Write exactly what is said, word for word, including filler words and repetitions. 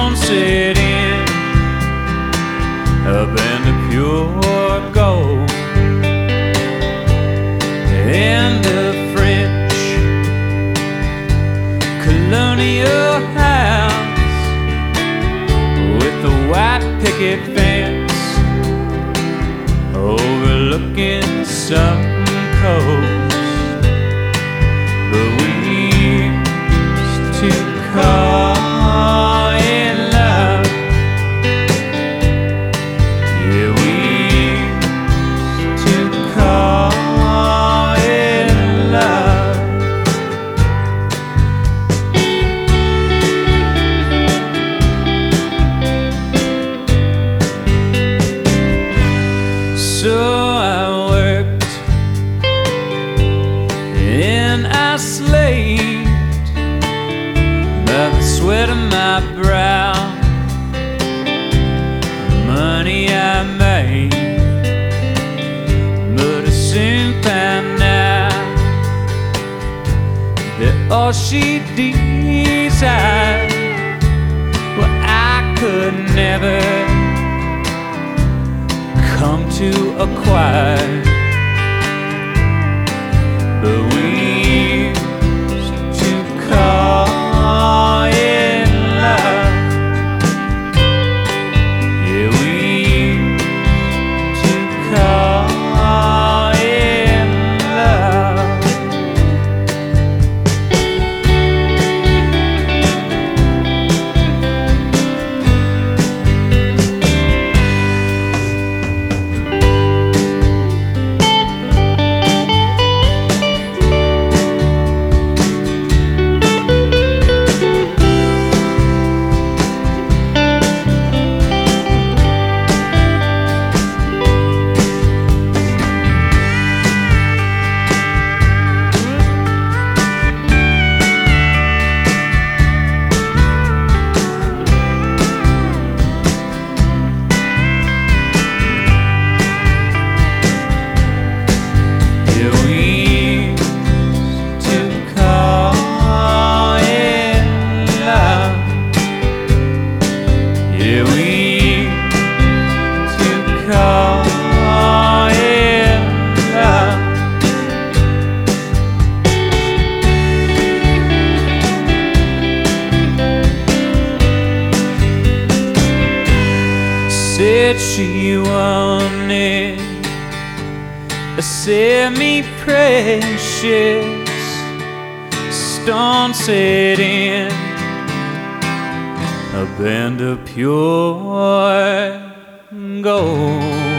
stone set in a band of pure gold, and the French colonial house with the white picket fence overlooking some coast. But we used to call it love. Yeah, we used to call it love. So I worked and I slaved by the sweat of my brow, money I made, but I soon found out that all she desired, well, I could never come to acquire. But we used to call it love. Yeah, we used to call it love. Yeah, we used to call it love. Yeah, we used to call it love. Said she wanted a semi-precious stone set in a band of pure gold.